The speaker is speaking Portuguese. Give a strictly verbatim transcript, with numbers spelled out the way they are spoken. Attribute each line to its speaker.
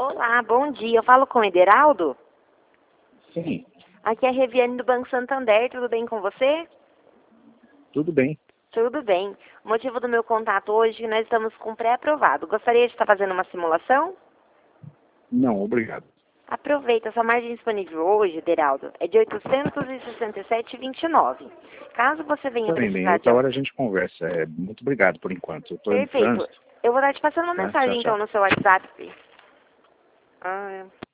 Speaker 1: Olá, bom dia. Eu falo com o Ederaldo?
Speaker 2: Sim,
Speaker 1: Aqui é a Reviane do Banco Santander. Tudo bem com você?
Speaker 2: tudo bem.
Speaker 1: Tudo bem. O motivo do meu contato hoje é que nós estamos com pré-aprovado. Gostaria de estar fazendo uma simulação?
Speaker 2: Não, obrigado.
Speaker 1: Aproveita, sua margem disponível hoje, Ederaldo, é de oitocentos e sessenta e sete vírgula vinte e nove. Caso você venha
Speaker 2: Tá bem, bem.
Speaker 1: precisar de...
Speaker 2: Outra hora a gente conversa. É, muito obrigado por enquanto. Eu tô em
Speaker 1: Perfeito.
Speaker 2: trânsito.
Speaker 1: Eu vou estar te passando uma
Speaker 2: Tá? Tchau,
Speaker 1: mensagem, então,
Speaker 2: tchau.
Speaker 1: no seu WhatsApp. Ah, é.